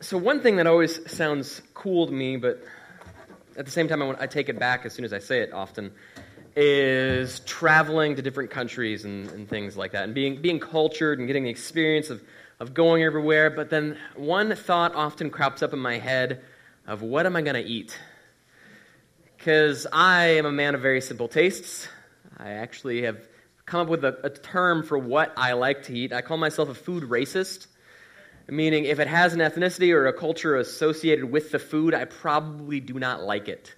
So one thing that always sounds cool to me, but at the same time I take it back as soon as I say it often, is traveling to different countries and things like that, and being cultured and getting the experience of going everywhere. But then one thought often crops up in my head of, what am I going to eat? Because I am a man of very simple tastes. I actually have come up with a term for what I like to eat. I call myself a food racist. Meaning, if it has an ethnicity or a culture associated with the food, I probably do not like it.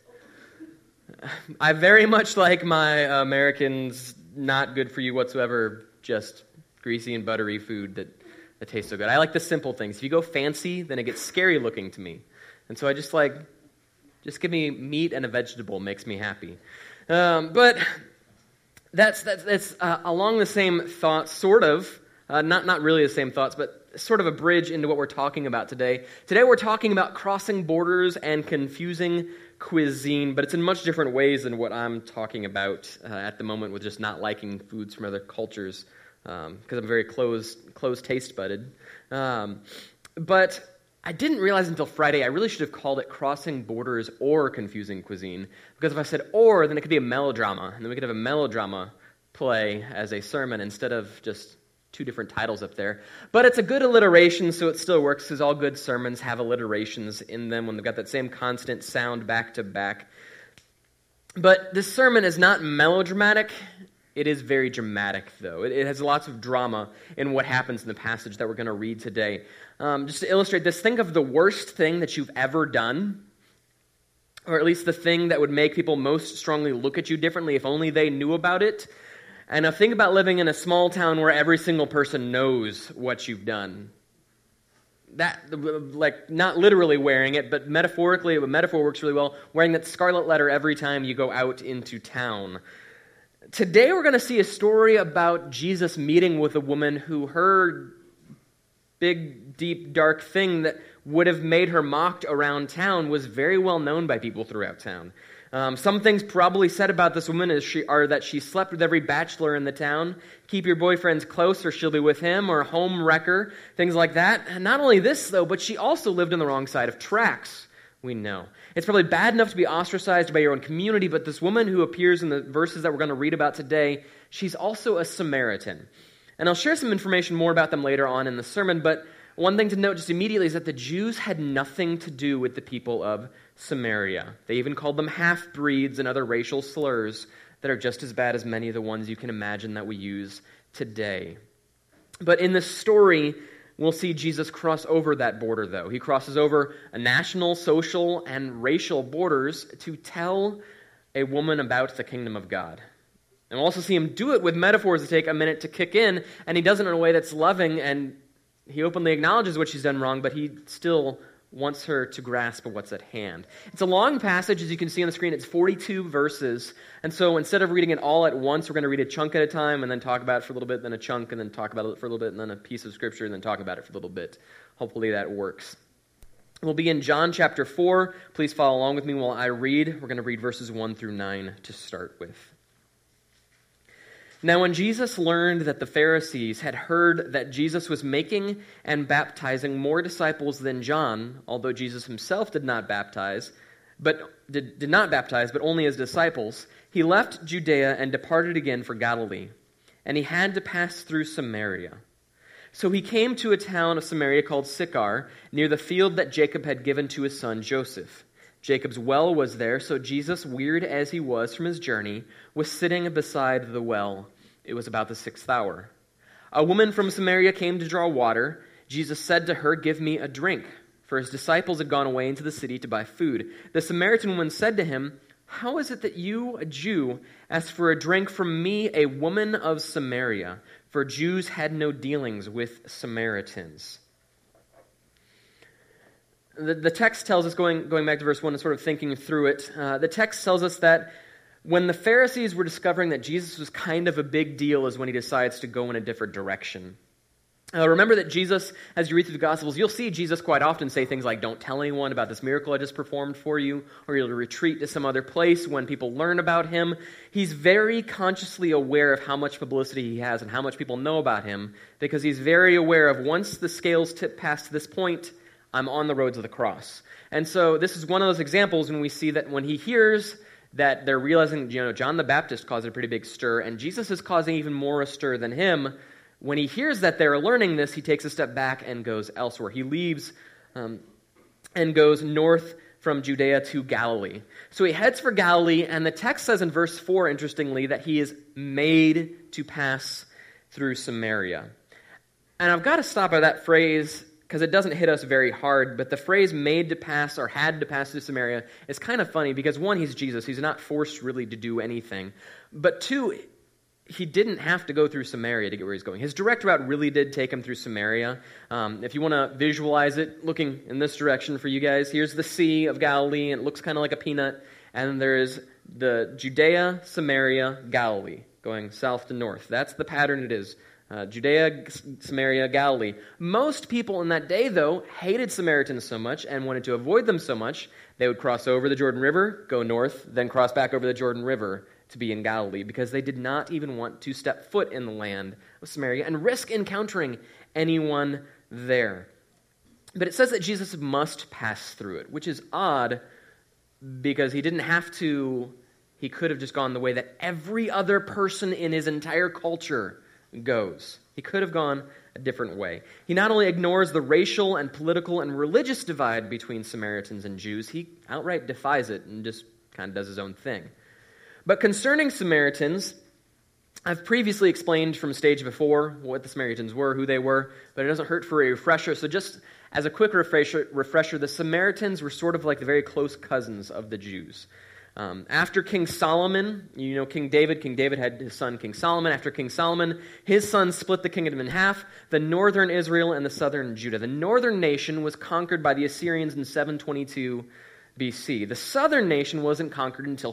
I very much like my Americans, not good for you whatsoever, just greasy and buttery food that tastes so good. I like the simple things. If you go fancy, then it gets scary looking to me. And so I just give me meat and a vegetable, makes me happy. But that's along the same thoughts, sort of. Not really the same thoughts, but sort of a bridge into what we're talking about today. Today we're talking about crossing borders and confusing cuisine, but it's in much different ways than what I'm talking about at the moment with just not liking foods from other cultures, because I'm very closed taste budded. But I didn't realize until Friday I really should have called it crossing borders or confusing cuisine, because if I said or, then it could be a melodrama, and then we could have a melodrama play as a sermon instead of just two different titles up there. But it's a good alliteration, so it still works, because all good sermons have alliterations in them when they've got that same constant sound back to back. But this sermon is not melodramatic. It is very dramatic, though. It has lots of drama in what happens in the passage that we're going to read today. Just to illustrate this, think of the worst thing that you've ever done, or at least the thing that would make people most strongly look at you differently if only they knew about it. And now think about living in a small town where every single person knows what you've done. That, like, not literally wearing it, but metaphorically, a metaphor works really well, wearing that scarlet letter every time you go out into town. Today we're going to see a story about Jesus meeting with a woman who her big, deep, dark thing that would have made her mocked around town was very well known by people throughout town. Some things probably said about this woman are that she slept with every bachelor in the town. Keep your boyfriends close or she'll be with him, or home wrecker, things like that. And not only this, though, but she also lived on the wrong side of tracks, we know. It's probably bad enough to be ostracized by your own community, but this woman who appears in the verses that we're going to read about today, she's also a Samaritan. And I'll share some information more about them later on in the sermon, but one thing to note just immediately is that the Jews had nothing to do with the people of Samaria. They even called them half-breeds and other racial slurs that are just as bad as many of the ones you can imagine that we use today. But in this story, we'll see Jesus cross over that border, though. He crosses over a national, social, and racial borders to tell a woman about the kingdom of God. And we'll also see him do it with metaphors that take a minute to kick in, and he does it in a way that's loving, and he openly acknowledges what she's done wrong, but he still wants her to grasp what's at hand. It's a long passage, as you can see on the screen. It's 42 verses. And so instead of reading it all at once, we're going to read a chunk at a time and then talk about it for a little bit, then a chunk, and then talk about it for a little bit, and then a piece of scripture, and then talk about it for a little bit. Hopefully that works. We'll be in John chapter 4. Please follow along with me while I read. We're going to read verses 1 through 9 to start with. Now when Jesus learned that the Pharisees had heard that Jesus was making and baptizing more disciples than John, although Jesus himself did not baptize, but only his disciples, he left Judea and departed again for Galilee. And he had to pass through Samaria. So he came to a town of Samaria called Sychar, near the field that Jacob had given to his son Joseph. Jacob's well was there, so Jesus, wearied as he was from his journey, was sitting beside the well. It was about the 6th hour. A woman from Samaria came to draw water. Jesus said to her, "Give me a drink," for his disciples had gone away into the city to buy food. The Samaritan woman said to him, "How is it that you, a Jew, ask for a drink from me, a woman of Samaria?" For Jews had no dealings with Samaritans. The text tells us, going back to verse 1 and sort of thinking through it, the text tells us that when the Pharisees were discovering that Jesus was kind of a big deal is when he decides to go in a different direction. Remember that Jesus, as you read through the Gospels, you'll see Jesus quite often say things like, "Don't tell anyone about this miracle I just performed for you," or you'll retreat to some other place when people learn about him. He's very consciously aware of how much publicity he has and how much people know about him, because he's very aware of once the scales tip past this point, I'm on the road to the cross. And so this is one of those examples when we see that when he hears that they're realizing, John the Baptist caused a pretty big stir, and Jesus is causing even more a stir than him. When he hears that they're learning this, he takes a step back and goes elsewhere. He leaves and goes north from Judea to Galilee. So he heads for Galilee, and the text says in verse 4, interestingly, that he is made to pass through Samaria. And I've got to stop at that phrase because it doesn't hit us very hard, but the phrase made to pass or had to pass through Samaria is kind of funny because, one, he's Jesus. He's not forced really to do anything. But two, he didn't have to go through Samaria to get where he's going. His direct route really did take him through Samaria. If you want to visualize it, looking in this direction for you guys, here's the Sea of Galilee, and it looks kind of like a peanut. And there's the Judea, Samaria, Galilee, going south to north. That's the pattern it is. Judea, Samaria, Galilee. Most people in that day, though, hated Samaritans so much and wanted to avoid them so much, they would cross over the Jordan River, go north, then cross back over the Jordan River to be in Galilee, because they did not even want to step foot in the land of Samaria and risk encountering anyone there. But it says that Jesus must pass through it, which is odd because he didn't have to. He could have just gone the way that every other person in his entire culture goes. He could have gone a different way. He not only ignores the racial and political and religious divide between Samaritans and Jews, he outright defies it and just kind of does his own thing. But concerning Samaritans, I've previously explained from stage before what the Samaritans were, who they were, but it doesn't hurt for a refresher. So just as a quick refresher, the Samaritans were sort of like the very close cousins of the Jews. After King Solomon, King David had his son King Solomon. After King Solomon, his sons split the kingdom in half, the northern Israel and the southern Judah. The northern nation was conquered by the Assyrians in 722 BC. The southern nation wasn't conquered until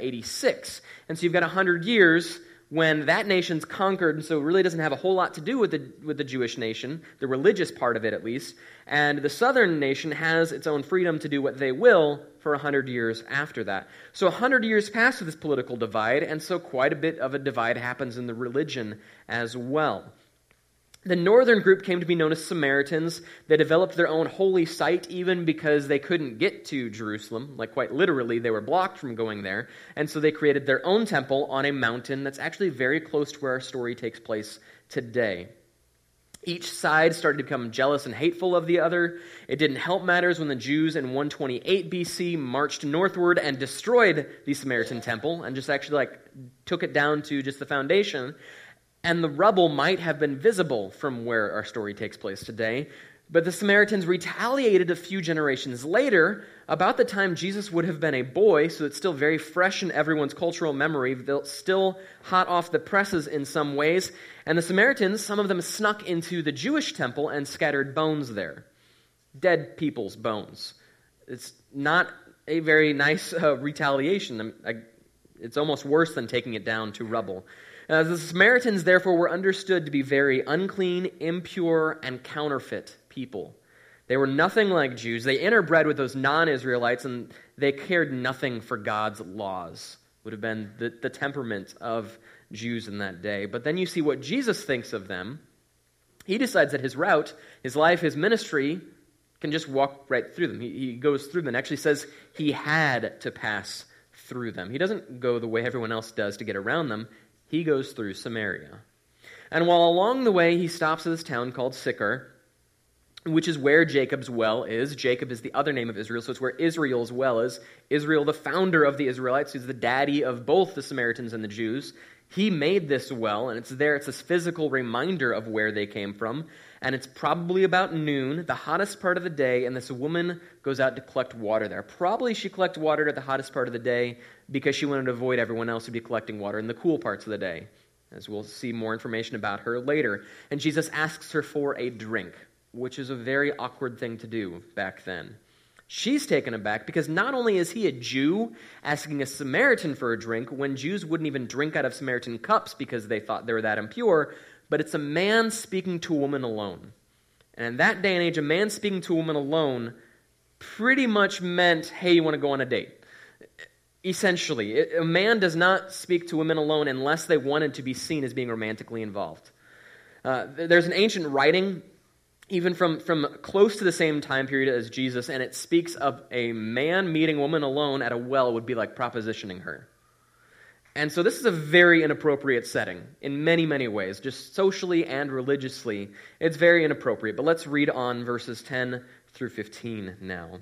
586. And so you've got 100 years when that nation's conquered, and so it really doesn't have a whole lot to do with the Jewish nation, the religious part of it at least. And the southern nation has its own freedom to do what they will for 100 years after that. So 100 years pass with this political divide, and so quite a bit of a divide happens in the religion as well. The northern group came to be known as Samaritans. They developed their own holy site even because they couldn't get to Jerusalem. Like quite literally, they were blocked from going there. And so they created their own temple on a mountain that's actually very close to where our story takes place today. Each side started to become jealous and hateful of the other. It didn't help matters when the Jews in 128 BC marched northward and destroyed the Samaritan temple and just actually took it down to just the foundation. And the rubble might have been visible from where our story takes place today. But the Samaritans retaliated a few generations later, about the time Jesus would have been a boy, so it's still very fresh in everyone's cultural memory, still hot off the presses in some ways. And the Samaritans, some of them snuck into the Jewish temple and scattered bones there. Dead people's bones. It's not a very nice retaliation. It's almost worse than taking it down to rubble. The Samaritans, therefore, were understood to be very unclean, impure, and counterfeit people. They were nothing like Jews. They interbred with those non-Israelites, and they cared nothing for God's laws. Would have been the temperament of Jews in that day. But then you see what Jesus thinks of them. He decides that his route, his life, his ministry can just walk right through them. He goes through them and actually says he had to pass through them. He doesn't go the way everyone else does to get around them. He goes through Samaria. And while along the way, he stops at this town called Sychar, which is where Jacob's well is. Jacob is the other name of Israel, so it's where Israel's well is. Israel, the founder of the Israelites, who's the daddy of both the Samaritans and the Jews, he made this well, and it's there. It's this physical reminder of where they came from. And it's probably about noon, the hottest part of the day, and this woman goes out to collect water there. Probably she collected water at the hottest part of the day because she wanted to avoid everyone else who'd be collecting water in the cool parts of the day, as we'll see more information about her later. And Jesus asks her for a drink, which is a very awkward thing to do back then. She's taken aback because not only is he a Jew asking a Samaritan for a drink when Jews wouldn't even drink out of Samaritan cups because they thought they were that impure, but it's a man speaking to a woman alone. And in that day and age, a man speaking to a woman alone pretty much meant, hey, you want to go on a date? Essentially, a man does not speak to women alone unless they wanted to be seen as being romantically involved. There's an ancient writing even from close to the same time period as Jesus, and it speaks of a man meeting a woman alone at a well would be like propositioning her. And so this is a very inappropriate setting in many, many ways, just socially and religiously. It's very inappropriate. But let's read on verses 10 through 15 now.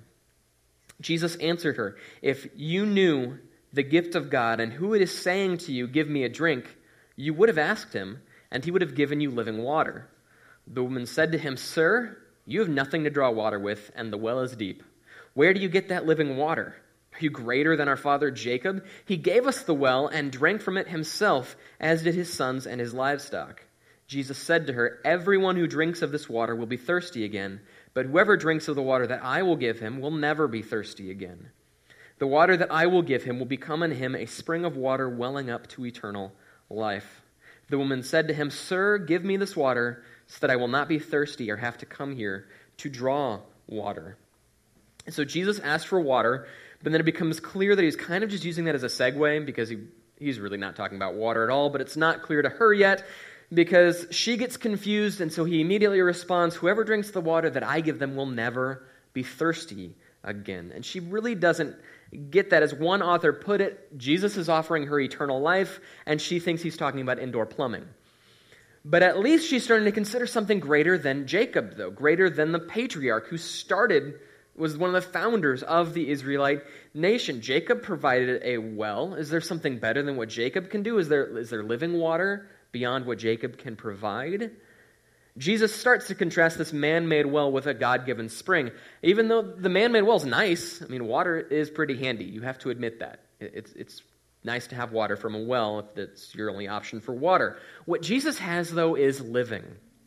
Jesus answered her, "If you knew the gift of God and who it is saying to you, 'Give me a drink,' you would have asked him, and he would have given you living water." The woman said to him, "Sir, you have nothing to draw water with, and the well is deep. Where do you get that living water? Are you greater than our father Jacob? He gave us the well and drank from it himself, as did his sons and his livestock." Jesus said to her, "Everyone who drinks of this water will be thirsty again, but whoever drinks of the water that I will give him will never be thirsty again. The water that I will give him will become in him a spring of water welling up to eternal life." The woman said to him, "Sir, give me this water so that I will not be thirsty or have to come here to draw water." And so Jesus asked for water, but then it becomes clear that he's kind of just using that as a segue because he's really not talking about water at all, but it's not clear to her yet because she gets confused, and so he immediately responds, "Whoever drinks the water that I give them will never be thirsty again." And she really doesn't get that. As one author put it, Jesus is offering her eternal life, and she thinks he's talking about indoor plumbing. But at least she's starting to consider something greater than Jacob, though, greater than the patriarch who was one of the founders of the Israelite nation. Jacob provided a well. Is there something better than what Jacob can do? Is there living water beyond what Jacob can provide? Jesus starts to contrast this man-made well with a God-given spring. Even though the man-made well is nice, I mean, water is pretty handy. You have to admit that. It's nice to have water from a well if that's your only option for water. What Jesus has, though, is living.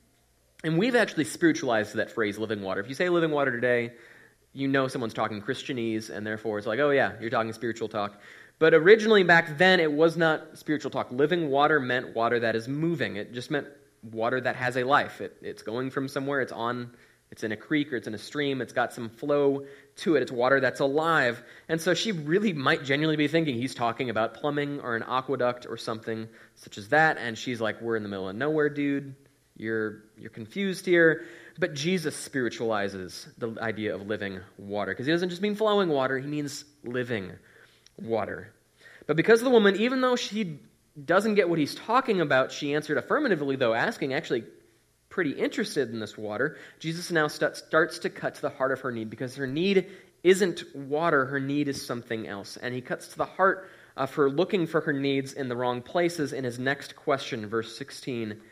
And we've actually spiritualized that phrase, living water. If you say living water today, you know someone's talking Christianese, and therefore it's like, oh yeah, you're talking spiritual talk. But originally back then, it was not spiritual talk. Living water meant water that is moving. It just meant water that has a life. It's going from somewhere, it's in a creek or it's in a stream, it's got some flow to it, it's water that's alive. And so she really might genuinely be thinking he's talking about plumbing or an aqueduct or something such as that, and she's like, we're in the middle of nowhere, dude. You're confused here. But Jesus spiritualizes the idea of living water, because he doesn't just mean flowing water, he means living water. But because the woman, even though she doesn't get what he's talking about, she answered affirmatively, though, asking, actually pretty interested in this water. Jesus now starts to cut to the heart of her need, because her need isn't water, her need is something else. And he cuts to the heart of her looking for her needs in the wrong places in his next question, verse 16.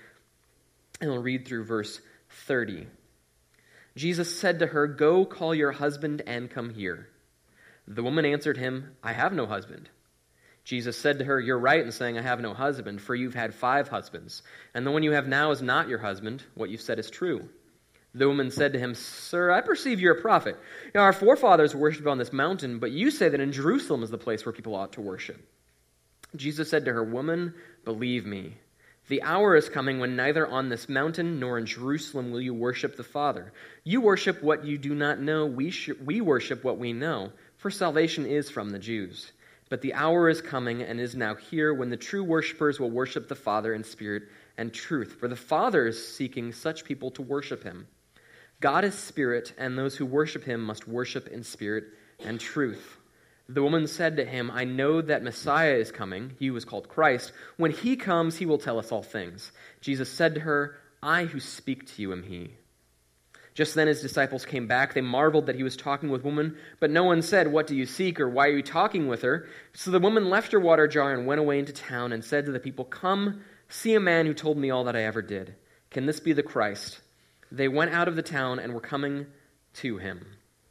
And we'll read through verse 30. Jesus said to her, "Go call your husband and come here." The woman answered him, "I have no husband." Jesus said to her, "You're right in saying I have no husband, for you've had 5 husbands, and the one you have now is not your husband. What you've said is true." The woman said to him, "Sir, I perceive you're a prophet. Now, our forefathers worshipped on this mountain, but you say that in Jerusalem is the place where people ought to worship." Jesus said to her, "Woman, believe me. The hour is coming when neither on this mountain nor in Jerusalem will you worship the Father. You worship what you do not know. We worship what we know, for salvation is from the Jews. But the hour is coming and is now here when the true worshipers will worship the Father in spirit and truth, for the Father is seeking such people to worship him. God is spirit, and those who worship him must worship in spirit and truth." The woman said to him, "I know that Messiah is coming," he who is called Christ. "When he comes, he will tell us all things." Jesus said to her, "I who speak to you am he." Just then his disciples came back. They marveled that he was talking with women, but no one said, "What do you seek?" or "Why are you talking with her?" So the woman left her water jar and went away into town and said to the people, "Come, see a man who told me all that I ever did. Can this be the Christ?" They went out of the town and were coming to him.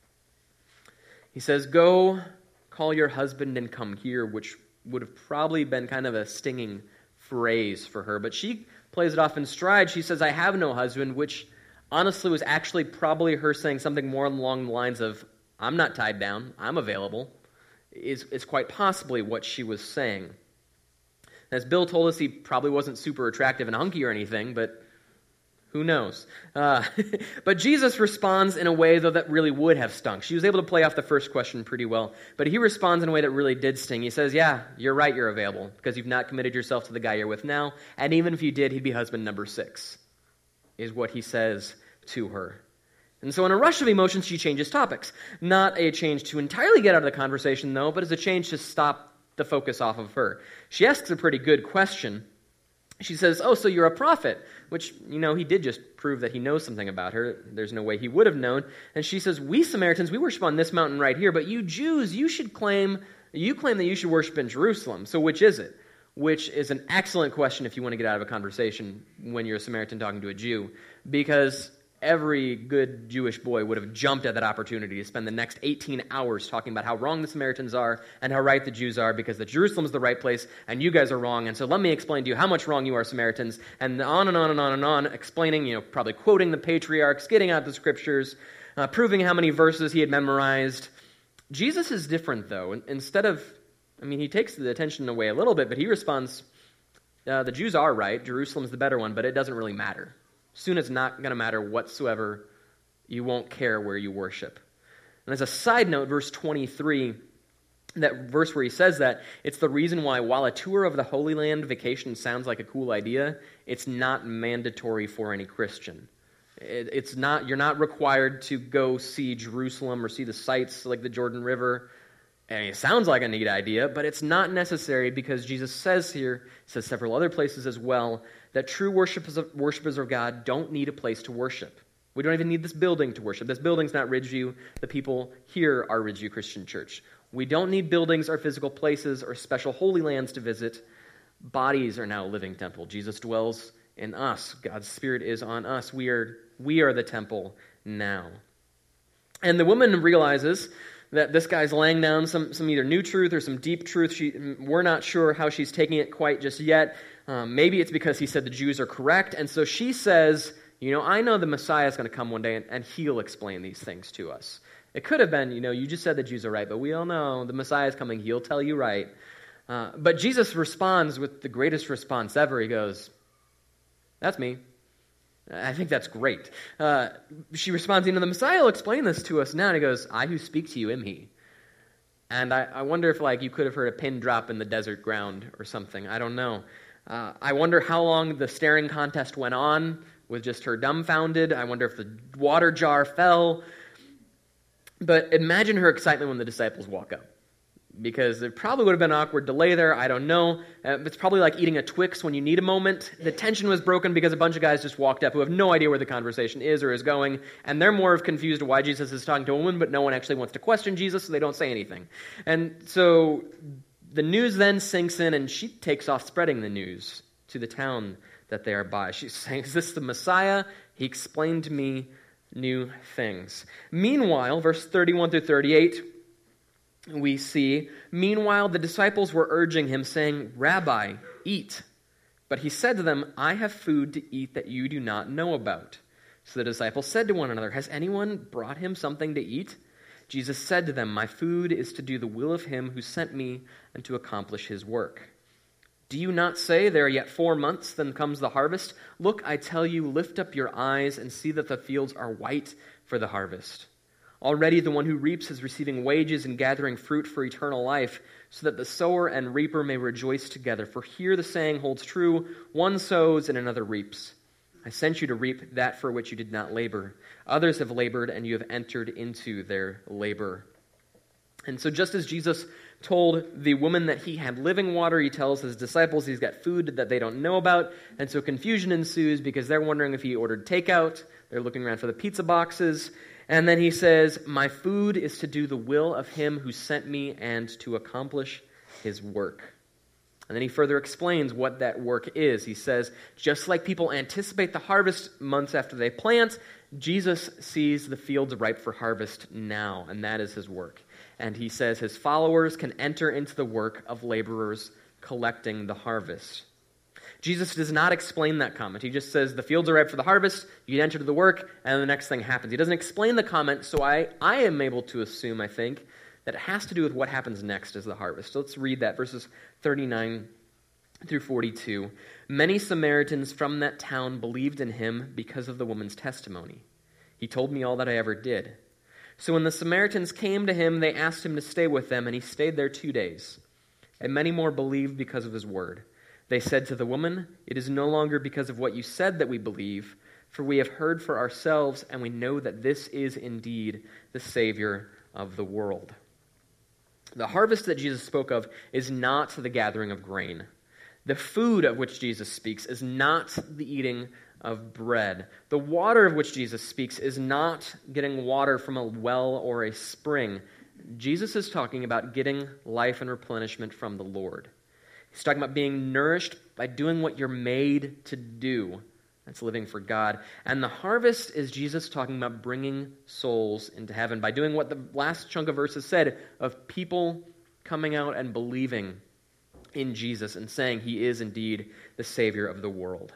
He says, "Go, call your husband and come here," which would have probably been kind of a stinging phrase for her. But she plays it off in stride. She says, "I have no husband," which honestly was actually probably her saying something more along the lines of, "I'm not tied down, I'm available," is quite possibly what she was saying. As Bill told us, he probably wasn't super attractive and hunky or anything, but who knows? But Jesus responds in a way, though, that really would have stunk. She was able to play off the first question pretty well, but he responds in a way that really did sting. He says, "Yeah, you're right, you're available, because you've not committed yourself to the guy you're with now, and even if you did, he'd be husband number 6, is what he says to her. And so in a rush of emotions, she changes topics. Not a change to entirely get out of the conversation, though, but as a change to stop the focus off of her. She asks a pretty good question. She says, "Oh, so you're a prophet," which, he did just prove that he knows something about her. There's no way he would have known. And she says, "We Samaritans, we worship on this mountain right here, but you Jews, you claim that you should worship in Jerusalem. So which is it?" Which is an excellent question if you want to get out of a conversation when you're a Samaritan talking to a Jew, because every good Jewish boy would have jumped at that opportunity to spend the next 18 hours talking about how wrong the Samaritans are and how right the Jews are, because the Jerusalem's the right place and you guys are wrong, and so let me explain to you how much wrong you are, Samaritans, and on and on and on and on, explaining, probably quoting the patriarchs, getting out the scriptures, proving how many verses he had memorized. Jesus is different, though. Instead of, he takes the attention away a little bit, but he responds, the Jews are right, Jerusalem's the better one, but it doesn't really matter. Soon it's not going to matter whatsoever. You won't care where you worship. And as a side note, verse 23, that verse where he says that, it's the reason why while a tour of the Holy Land vacation sounds like a cool idea, it's not mandatory for any Christian. It's not. You're not required to go see Jerusalem or see the sights like the Jordan River. It sounds like a neat idea, but it's not necessary, because Jesus says here, says several other places as well, that true worshipers of God don't need a place to worship. We don't even need this building to worship. This building's not Ridgeview. The people here are Ridgeview Christian Church. We don't need buildings or physical places or special holy lands to visit. Bodies are now a living temple. Jesus dwells in us. God's Spirit is on us. We are the temple now. And the woman realizes that this guy's laying down some either new truth or some deep truth. We're not sure how she's taking it quite just yet. Maybe it's because he said the Jews are correct. And so she says, I know the Messiah is going to come one day and he'll explain these things to us. It could have been, you just said the Jews are right, but we all know the Messiah is coming. He'll tell you right. But Jesus responds with the greatest response ever. He goes, "That's me. I think that's great." She responds, the Messiah will explain this to us now. And he goes, "I who speak to you am he." And I wonder if you could have heard a pin drop in the desert ground or something. I don't know. I wonder how long the staring contest went on with just her dumbfounded. I wonder if the water jar fell. But imagine her excitement when the disciples walk up, because there probably would have been an awkward delay there. I don't know. It's probably like eating a Twix when you need a moment. The tension was broken because a bunch of guys just walked up who have no idea where the conversation is or is going, and they're more confused why Jesus is talking to a woman, but no one actually wants to question Jesus, so they don't say anything. And so the news then sinks in, and she takes off spreading the news to the town that they are by. She's saying, "Is this the Messiah? He explained to me new things." Meanwhile, verse 31 through 38, we see, "Meanwhile the disciples were urging him, saying, 'Rabbi, eat.' But he said to them, 'I have food to eat that you do not know about.' So the disciples said to one another, 'Has anyone brought him something to eat?' Jesus said to them, 'My food is to do the will of him who sent me and to accomplish his work. Do you not say, there are yet 4 months, then comes the harvest? Look, I tell you, lift up your eyes and see that the fields are white for the harvest. Already the one who reaps is receiving wages and gathering fruit for eternal life, so that the sower and reaper may rejoice together. For here the saying holds true, one sows and another reaps. I sent you to reap that for which you did not labor. Others have labored, and you have entered into their labor.'" And so just as Jesus told the woman that he had living water, he tells his disciples he's got food that they don't know about, and so confusion ensues because they're wondering if he ordered takeout. They're looking around for the pizza boxes. And then he says, "My food is to do the will of him who sent me and to accomplish his work." And then he further explains what that work is. He says, just like people anticipate the harvest months after they plant, Jesus sees the fields ripe for harvest now, and that is his work. And he says his followers can enter into the work of laborers collecting the harvest. Jesus does not explain that comment. He just says the fields are ripe for the harvest, you enter to the work, and the next thing happens. He doesn't explain the comment, so I am able to assume, I think, that it has to do with what happens next as the harvest. So let's read that, verses 39 through 42. "Many Samaritans from that town believed in him because of the woman's testimony. He told me all that I ever did. So when the Samaritans came to him, they asked him to stay with them, and he stayed there 2 days. And many more believed because of his word. They said to the woman, 'It is no longer because of what you said that we believe, For we have heard for ourselves, and we know that this is indeed the Savior of the world. The harvest that Jesus spoke of is not the gathering of grain. The food of which Jesus speaks is not the eating of bread. The water of which Jesus speaks is not getting water from a well or a spring. Jesus is talking about getting life and replenishment from the Lord. He's talking about being nourished by doing what you're made to do. That's living for God. And the harvest is Jesus talking about bringing souls into heaven by doing what the last chunk of verses said, of people coming out and believing in Jesus and saying he is indeed the Savior of the world.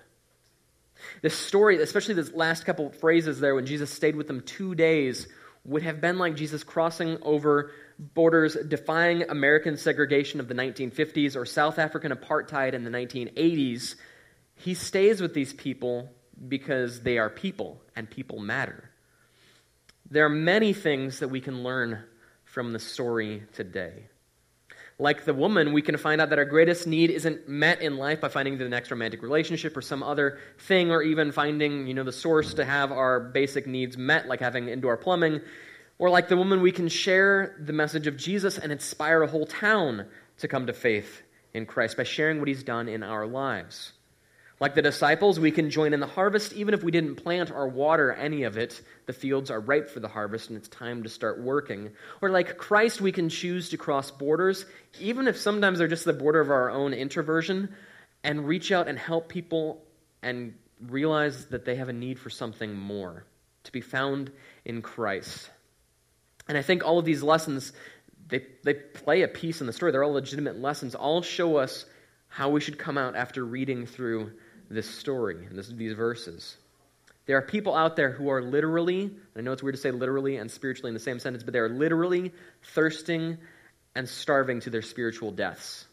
This story, especially this last couple of phrases there, when Jesus stayed with them 2 days, would have been like Jesus crossing over borders, defying American segregation of the 1950s or South African apartheid in the 1980s. He stays with these people because they are people, and people matter. There are many things that we can learn from the story today. Like the woman, we can find out that our greatest need isn't met in life by finding the next romantic relationship or some other thing, or even finding, the source to have our basic needs met, like having indoor plumbing. Or like the woman, we can share the message of Jesus and inspire a whole town to come to faith in Christ by sharing what he's done in our lives. Like the disciples, we can join in the harvest even if we didn't plant or water any of it. The fields are ripe for the harvest and it's time to start working. Or like Christ, we can choose to cross borders, even if sometimes they're just the border of our own introversion, and reach out and help people and realize that they have a need for something more, to be found in Christ. And I think all of these lessons, they play a piece in the story. They're all legitimate lessons. All show us how we should come out after reading through this story and these verses. There are people out there who are literally, I know it's weird to say literally and spiritually in the same sentence, but they are literally thirsting and starving to their spiritual deaths.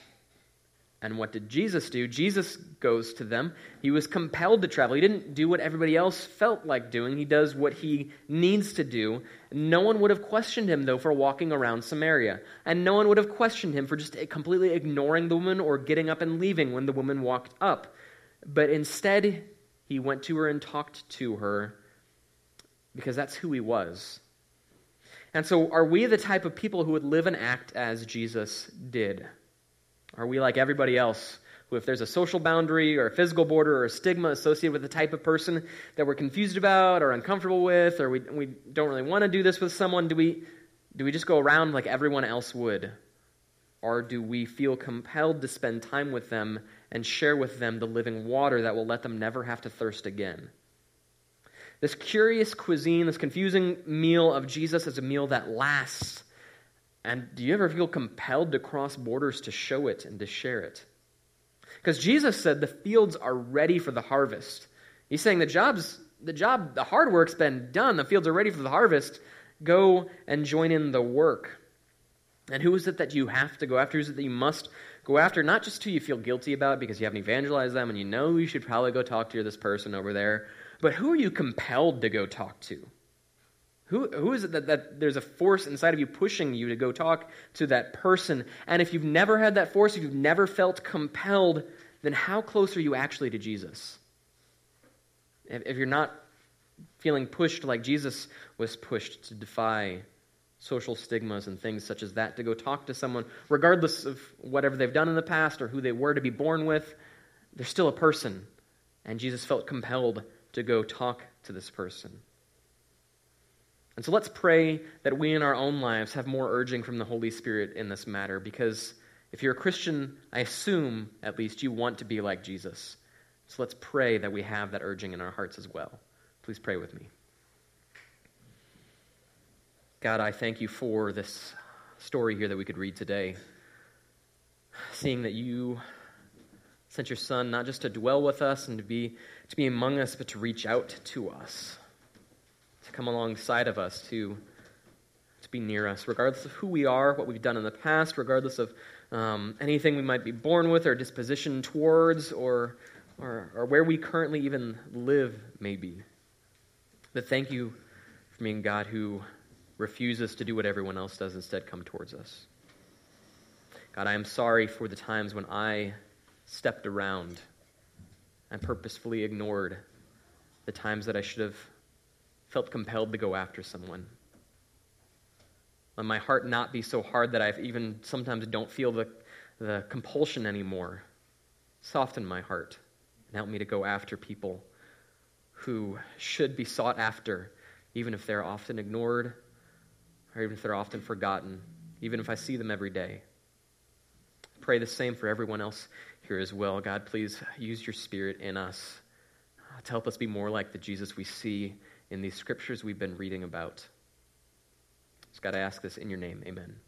And what did Jesus do? Jesus goes to them. He was compelled to travel. He didn't do what everybody else felt like doing. He does what he needs to do. No one would have questioned him, though, for walking around Samaria. And no one would have questioned him for just completely ignoring the woman or getting up and leaving when the woman walked up. But instead, he went to her and talked to her because that's who he was. And so are we the type of people who would live and act as Jesus did? Are we like everybody else, who if there's a social boundary or a physical border or a stigma associated with the type of person that we're confused about or uncomfortable with, or we don't really want to do this with someone, do we just go around like everyone else would? Or do we feel compelled to spend time with them and share with them the living water that will let them never have to thirst again? This curious cuisine, this confusing meal of Jesus is a meal that lasts. And do you ever feel compelled to cross borders to show it and to share it? Because Jesus said the fields are ready for the harvest. He's saying the hard work's been done. The fields are ready for the harvest. Go and join in the work. And who is it that you have to go after? Who is it that you must go after? Not just who you feel guilty about because you haven't evangelized them and you know you should probably go talk to this person over there. But who are you compelled to go talk to? Who is it that there's a force inside of you pushing you to go talk to that person? And if you've never had that force, if you've never felt compelled, then how close are you actually to Jesus? If you're not feeling pushed like Jesus was pushed to defy social stigmas and things such as that, to go talk to someone, regardless of whatever they've done in the past or who they were to be born with, they're still a person. And Jesus felt compelled to go talk to this person. And so let's pray that we in our own lives have more urging from the Holy Spirit in this matter, because if you're a Christian, I assume at least you want to be like Jesus. So let's pray that we have that urging in our hearts as well. Please pray with me. God, I thank you for this story here that we could read today, seeing that you sent your Son not just to dwell with us and to be among us, but to reach out to us, to come alongside of us, to be near us, regardless of who we are, what we've done in the past, regardless of anything we might be born with or disposition towards, or where we currently even live, maybe. But thank you for being God who refuses to do what everyone else does, instead come towards us. God, I am sorry for the times when I stepped around and purposefully ignored the times that I should have felt compelled to go after someone. Let my heart not be so hard that I even sometimes don't feel the compulsion anymore. Soften my heart and help me to go after people who should be sought after, even if they're often ignored or even if they're often forgotten, even if I see them every day. Pray the same for everyone else here as well. God, please use your Spirit in us to help us be more like the Jesus we see in these scriptures we've been reading about. God, I ask this in your name. Amen.